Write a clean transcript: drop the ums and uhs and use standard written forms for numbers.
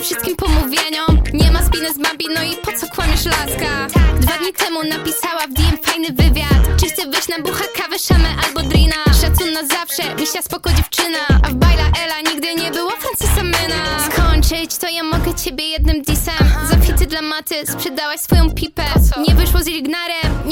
wszystkim pomówieniom. Nie ma spiny z Bambi, no i po co kłamiesz, laska? 2 dni temu napisała w DM fajny wywiad. Czy chce wyjść na bucha, kawę, szamę albo drina? Szacun na zawsze, misia spoko dziewczyna. A w Baila Ela nigdy nie było Francisa Myna. Skończyć to ja mogę ciebie jednym disem. Za fity dla maty sprzedałaś swoją pipę. Nie wyszło z Lignarem,